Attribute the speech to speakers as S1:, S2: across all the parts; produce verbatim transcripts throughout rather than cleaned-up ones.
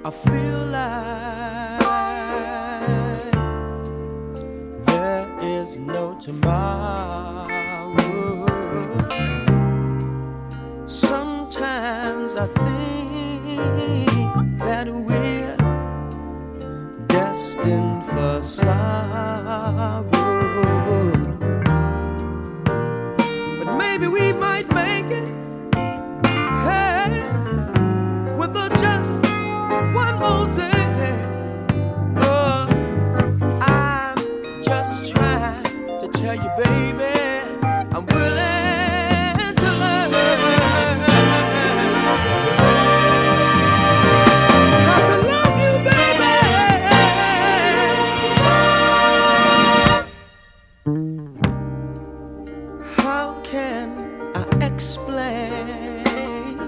S1: I feel like there is no tomorrow. Sometimes I think that we're destined for sorrow, but maybe we might make it. Hey, with a just one more day. Oh, I'm just trying to tell you, baby, I'm willing to learn how to love you, baby. How can I explain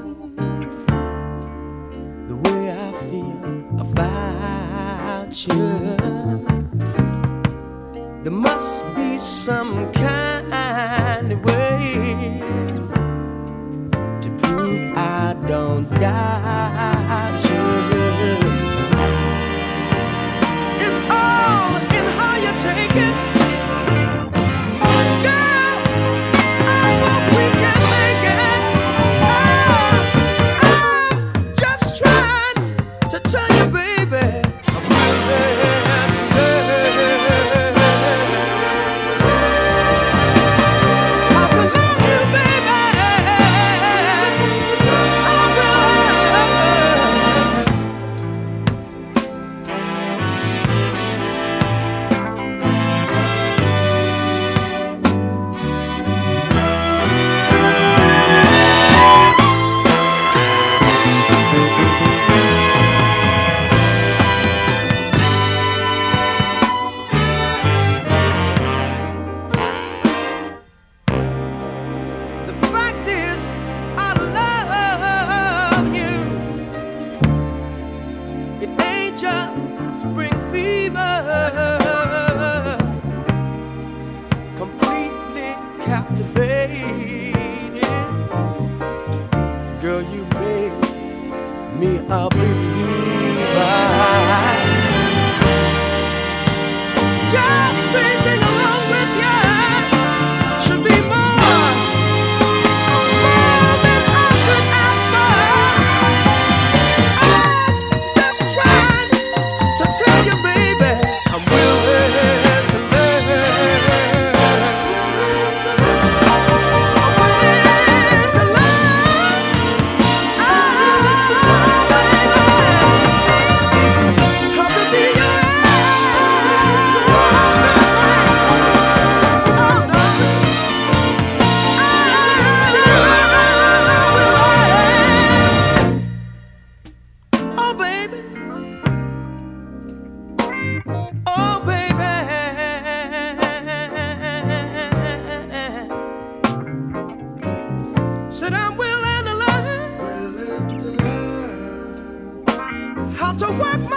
S1: the way I feel about you? There must be some kind of way to prove I don't doubt you. It's all in how you take it. Girl, I hope we can make it. Oh, I'm just trying to tell you, baby, I'm willing to learn how to love you, baby. I'm The fact is, I love you. It ain't just spring fever, completely captivated. Girl, you made me a believer. Just praising along with you should be more. More than I could ask for. I'm just trying to tell you, baby, I'm willing to learn. I'm willing to learn. Oh, baby, how to be your Oh, baby. Oh, baby. Said I'm willing to learn how to work